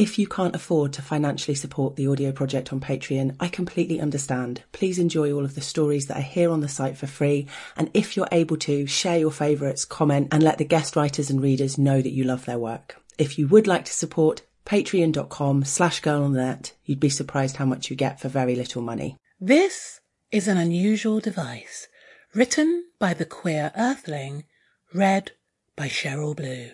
If you can't afford to financially support the audio project on Patreon, I completely understand. Please enjoy all of the stories that are here on the site for free. And if you're able to, share your favourites, comment, and let the guest writers and readers know that you love their work. If you would like to support, patreon.com/girlonthenet. You'd be surprised how much you get for very little money. This is An Unusual Device, written by the Queer Earthling, read by Cheryl Blue.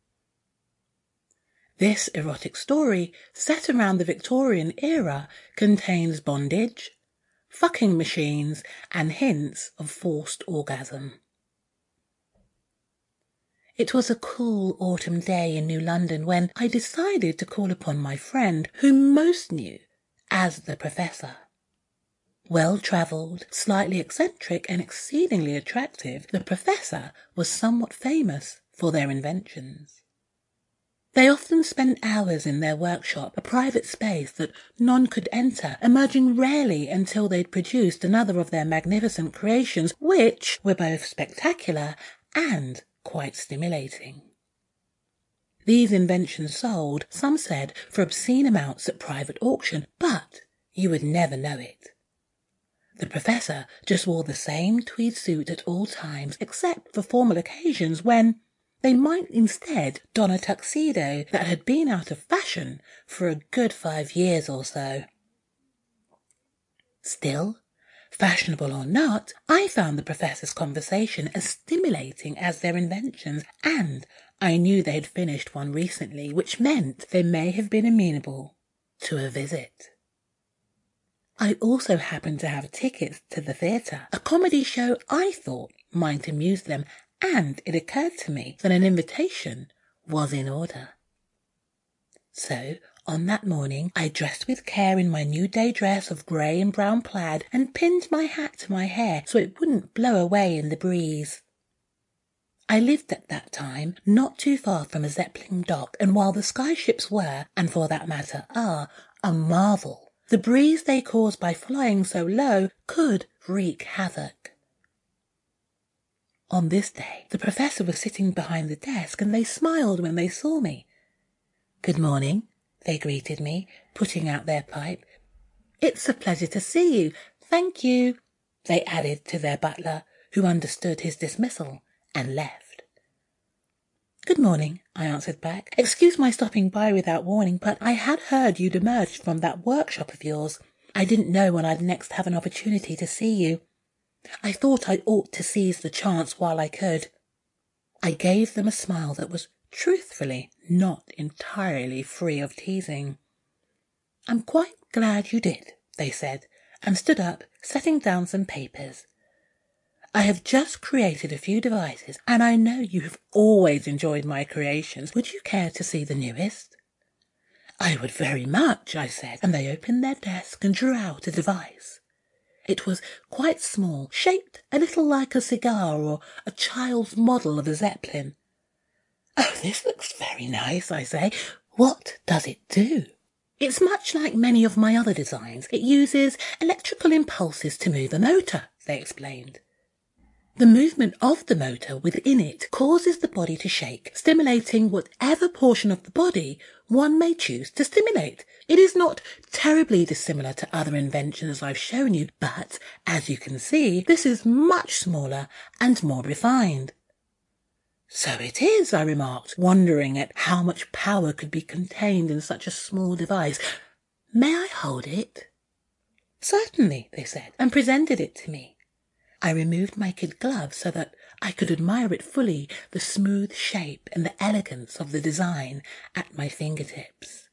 This erotic story, set around the Victorian era, contains bondage, fucking machines, and hints of forced orgasm. It was a cool autumn day in New London when I decided to call upon my friend, whom most knew as the Professor. Well-travelled, slightly eccentric, and exceedingly attractive, the Professor was somewhat famous for their inventions. They often spent hours in their workshop, a private space that none could enter, emerging rarely until they'd produced another of their magnificent creations, which were both spectacular and quite stimulating. These inventions sold, some said, for obscene amounts at private auction, but you would never know it. The Professor just wore the same tweed suit at all times, except for formal occasions when they might instead don a tuxedo that had been out of fashion for a good 5 years or so. Still, fashionable or not, I found the Professor's conversation as stimulating as their inventions, and I knew they had finished one recently, which meant they may have been amenable to a visit. I also happened to have tickets to the theatre, a comedy show I thought might amuse them, and it occurred to me that an invitation was in order. So, on that morning, I dressed with care in my new day dress of grey and brown plaid and pinned my hat to my hair so it wouldn't blow away in the breeze. I lived at that time not too far from a Zeppelin dock, and while the skyships were, and for that matter are, a marvel, the breeze they cause by flying so low could wreak havoc. On this day, the Professor was sitting behind the desk, and they smiled when they saw me. "Good morning," they greeted me, putting out their pipe. "It's a pleasure to see you. Thank you," they added to their butler, who understood his dismissal and left. "Good morning," I answered back. "Excuse my stopping by without warning, but I had heard you'd emerged from that workshop of yours. I didn't know when I'd next have an opportunity to see you. I thought I ought to seize the chance while I could." I gave them a smile that was truthfully not entirely free of teasing. "I'm quite glad you did," they said, and stood up, setting down some papers. "I have just created a few devices, and I know you have always enjoyed my creations. Would you care to see the newest?" "I would very much," I said, and they opened their desk and drew out a device. It was quite small, shaped a little like a cigar or a child's model of a Zeppelin. "Oh, this looks very nice," I say. "What does it do?" "It's much like many of my other designs. It uses electrical impulses to move a motor," they explained. The movement of the motor within it causes the body to shake, stimulating whatever portion of the body one may choose to stimulate. It is not terribly dissimilar to other inventions I've shown you, but, as you can see, this is much smaller and more refined. "So it is," I remarked, wondering at how much power could be contained in such a small device. "May I hold it?" "Certainly," they said, and presented it to me. I removed my kid gloves so that I could admire it fully, the smooth shape and the elegance of the design at my fingertips.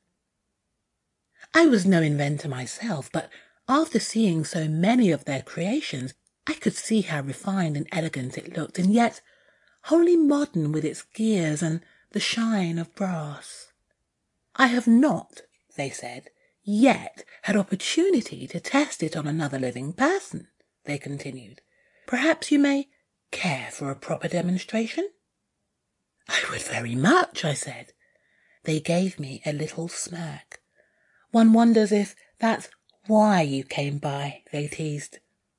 I was no inventor myself, but after seeing so many of their creations, I could see how refined and elegant it looked, and yet wholly modern with its gears and the shine of brass. "I have not," they said, "yet had opportunity to test it on another living person," they continued. "Perhaps you may care for a proper demonstration?" "I would very much," I said. They gave me a little smirk. "One wonders if that's why you came by," they teased.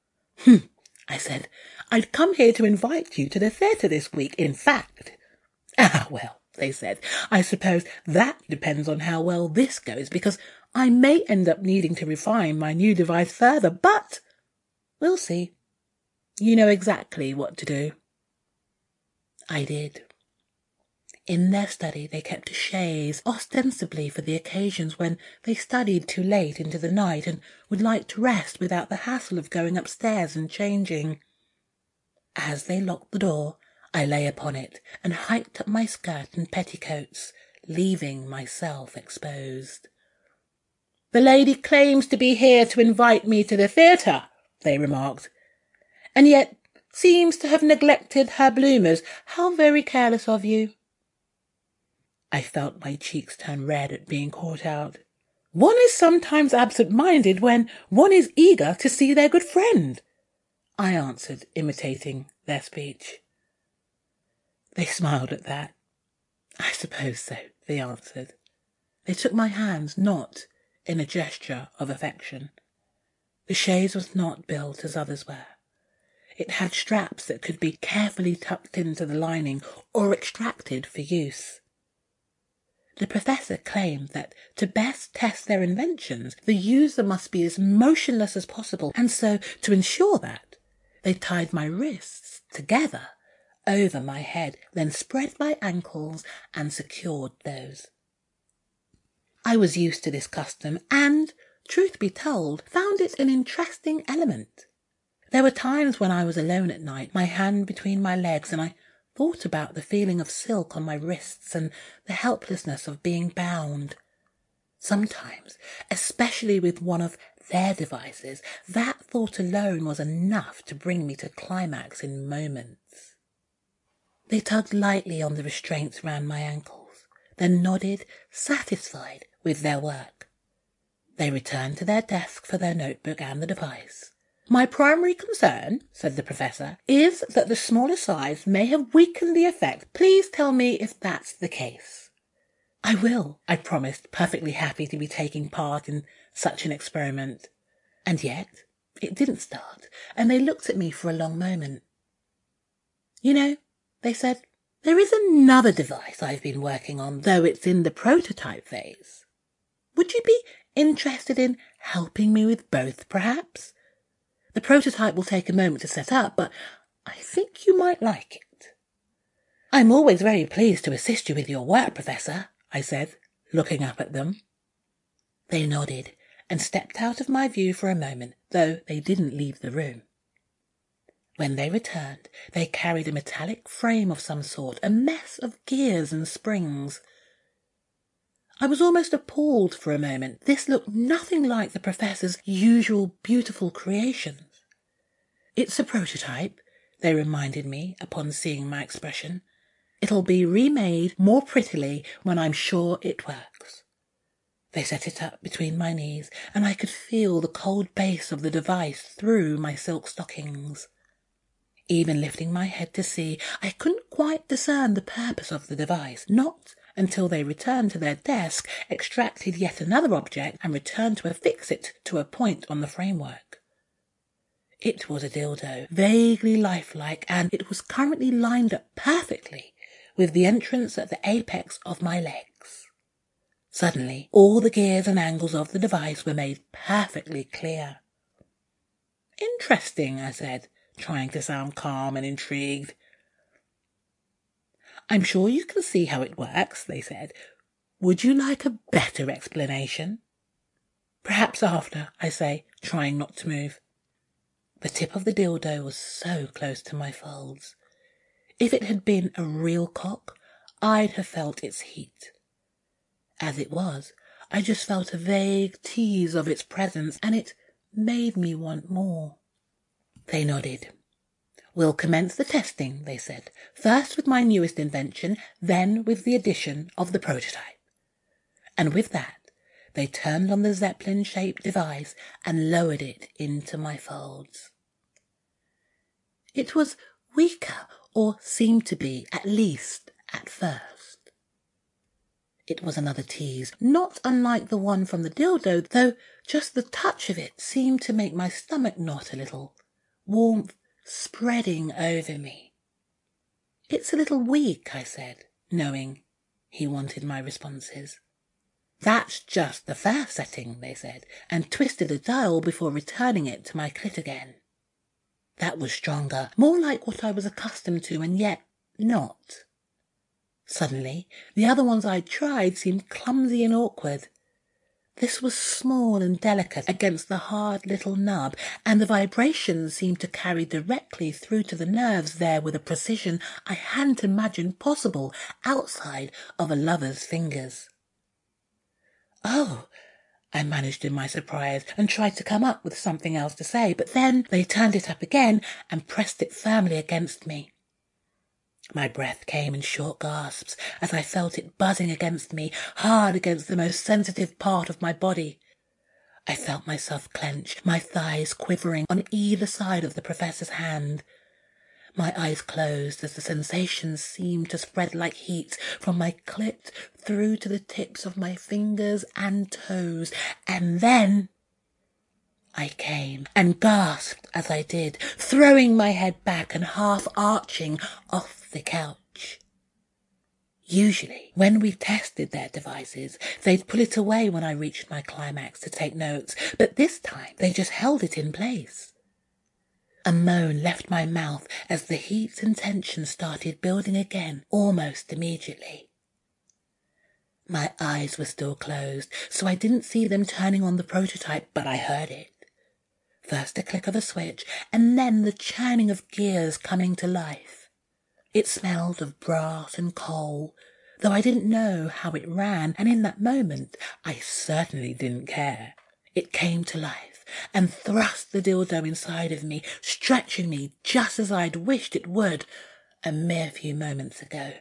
I said. "I'd come here to invite you to the theatre this week, in fact." "Ah, well, they said. I suppose that depends on how well this goes, because I may end up needing to refine my new device further, but we'll see. You know exactly what to do. I did. In their study they kept a chaise, ostensibly for the occasions when they studied too late into the night and would like to rest without the hassle of going upstairs and changing. As they locked the door, I lay upon it and hiked up my skirt and petticoats, leaving myself exposed. "The lady claims to be here to invite me to the theatre," they remarked, "and yet seems to have neglected her bloomers. How very careless of you." I felt my cheeks turn red at being caught out. One is sometimes absent-minded when one is eager to see their good friend, I answered, imitating their speech. They smiled at that. I suppose so, they answered. They took my hands, not in a gesture of affection. The chaise was not built as others were. It had straps that could be carefully tucked into the lining or extracted for use. The professor claimed that to best test their inventions, the user must be as motionless as possible, and so, to ensure that, they tied my wrists together over my head, then spread my ankles and secured those. I was used to this custom and, truth be told, found it an interesting element. There were times when I was alone at night, my hand between my legs, and I thought about the feeling of silk on my wrists and the helplessness of being bound. Sometimes, especially with one of their devices, that thought alone was enough to bring me to climax in moments. They tugged lightly on the restraints round my ankles, then nodded, satisfied with their work. They returned to their desk for their notebook and the device. "My primary concern," said the professor, "is that the smaller size may have weakened the effect. Please tell me if that's the case." "I will," I promised, perfectly happy to be taking part in such an experiment. And yet it didn't start, and they looked at me for a long moment. "You know," they said, "there is another device I've been working on, though it's in the prototype phase. Would you be interested in helping me with both, perhaps? The prototype will take a moment to set up, but I think you might like it." "I'm always very pleased to assist you with your work, Professor," I said, looking up at them. They nodded and stepped out of my view for a moment, though they didn't leave the room. When they returned, they carried a metallic frame of some sort, a mess of gears and springs. I was almost appalled for a moment. This looked nothing like the professor's usual beautiful creations. "It's a prototype," they reminded me upon seeing my expression. "It'll be remade more prettily when I'm sure it works." They set it up between my knees, and I could feel the cold base of the device through my silk stockings. Even lifting my head to see, I couldn't quite discern the purpose of the device, not until they returned to their desk, extracted yet another object, and returned to affix it to a point on the framework. It was a dildo, vaguely lifelike, and it was currently lined up perfectly with the entrance at the apex of my legs. Suddenly, all the gears and angles of the device were made perfectly clear. "Interesting," I said, trying to sound calm and intrigued. "I'm sure you can see how it works," they said. "Would you like a better explanation?" "Perhaps after," I say, trying not to move. The tip of the dildo was so close to my folds. If it had been a real cock, I'd have felt its heat. As it was, I just felt a vague tease of its presence, and it made me want more. They nodded. "We'll commence the testing," they said, "first with my newest invention, then with the addition of the prototype." And with that, they turned on the Zeppelin-shaped device and lowered it into my folds. It was weaker, or seemed to be, at least at first. It was another tease, not unlike the one from the dildo, though just the touch of it seemed to make my stomach knot a little, warmth spreading over me. "It's a little weak," I said, knowing he wanted my responses. That's just the first setting, they said, and twisted the dial before returning it to my clit again. That was stronger, more like what I was accustomed to, and yet not. Suddenly, the other ones I'd tried seemed clumsy and awkward. This was small and delicate against the hard little nub, and the vibrations seemed to carry directly through to the nerves there with a precision I hadn't imagined possible outside of a lover's fingers. "Oh," I managed in my surprise, and tried to come up with something else to say, but then they turned it up again and pressed it firmly against me. My breath came in short gasps as I felt it buzzing against me, hard against the most sensitive part of my body. I felt myself clench, my thighs quivering on either side of the professor's hand. My eyes closed as the sensations seemed to spread like heat from my clit through to the tips of my fingers and toes, and then I came and gasped as I did, throwing my head back and half arching off the couch. Usually, when we tested their devices, they'd pull it away when I reached my climax to take notes, but this time they just held it in place. A moan left my mouth as the heat and tension started building again almost immediately. My eyes were still closed, so I didn't see them turning on the prototype, but I heard it. First a click of a switch, and then the churning of gears coming to life. It smelled of brass and coal, though I didn't know how it ran, and in that moment I certainly didn't care. It came to life and thrust the dildo inside of me, stretching me just as I'd wished it would a mere few moments ago.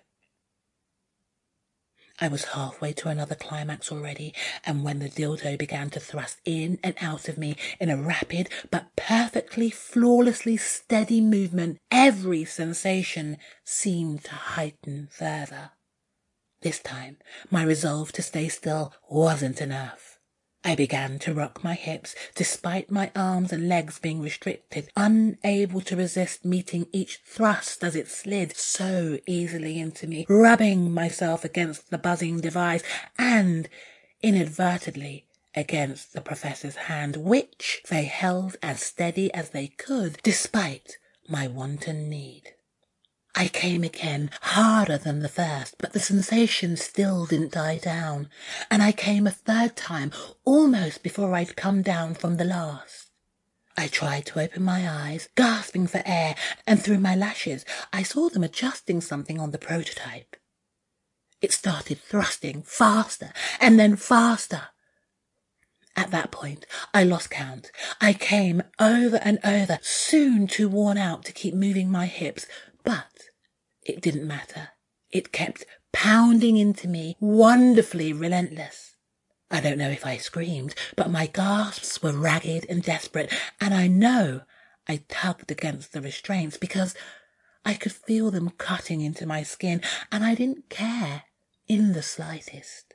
I was halfway to another climax already, and when the dildo began to thrust in and out of me in a rapid but perfectly, flawlessly steady movement, every sensation seemed to heighten further. This time, my resolve to stay still wasn't enough. I began to rock my hips, despite my arms and legs being restricted, unable to resist meeting each thrust as it slid so easily into me, rubbing myself against the buzzing device and, inadvertently, against the professor's hand, which they held as steady as they could, despite my wanton need. I came again, harder than the first, but the sensation still didn't die down, and I came a third time, almost before I'd come down from the last. I tried to open my eyes, gasping for air, and through my lashes I saw them adjusting something on the prototype. It started thrusting faster, and then faster. At that point, I lost count. I came over and over, soon too worn out to keep moving my hips, but it didn't matter. It kept pounding into me, wonderfully relentless. I don't know if I screamed, but my gasps were ragged and desperate, and I know I tugged against the restraints because I could feel them cutting into my skin, and I didn't care in the slightest.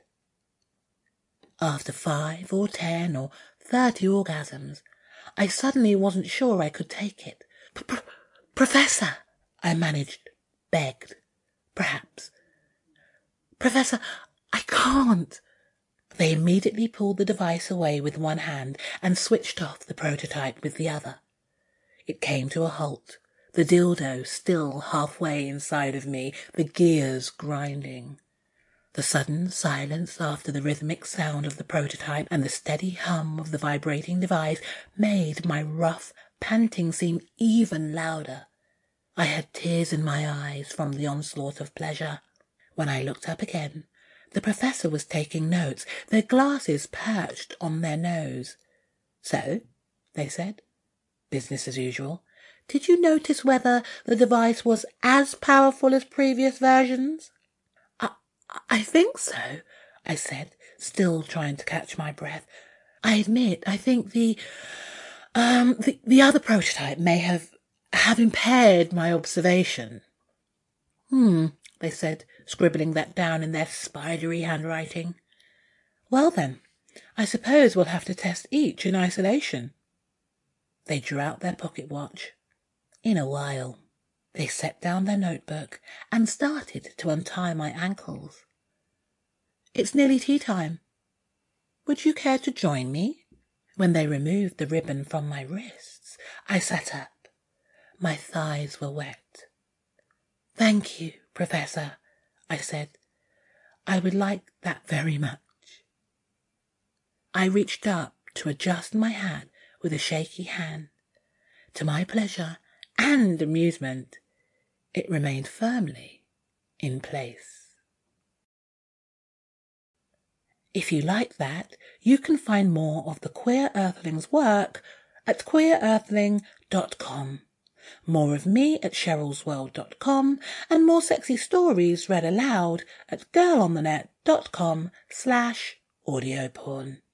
After 5 or 10 or 30 orgasms, I suddenly wasn't sure I could take it. Professor, I managed, begged, perhaps. Professor, I can't. They immediately pulled the device away with one hand and switched off the prototype with the other. It came to a halt, the dildo still halfway inside of me, the gears grinding. The sudden silence after the rhythmic sound of the prototype and the steady hum of the vibrating device made my rough panting seem even louder. I had tears in my eyes from the onslaught of pleasure. When I looked up again, the professor was taking notes, their glasses perched on their nose. "So," they said, "business as usual. Did you notice whether the device was as powerful as previous versions?" I think so, I said, still trying to catch my breath. "I admit, I think the other prototype may have impaired my observation." They said, scribbling that down in their spidery handwriting. "Well then, I suppose we'll have to test each in isolation." They drew out their pocket watch. "In a while." They set down their notebook and started to untie my ankles. It's nearly tea time. Would you care to join me? When they removed the ribbon from my wrists, I sat up. My thighs were wet. Thank you, Professor, I said. I would like that very much. I reached up to adjust my hat with a shaky hand. To my pleasure and amusement, it remained firmly in place. If you like that, you can find more of the Queer Earthlings' work at queerearthling.com. More of me at cherylsworld.com, and more sexy stories read aloud at girlonthenet.com/audioporn.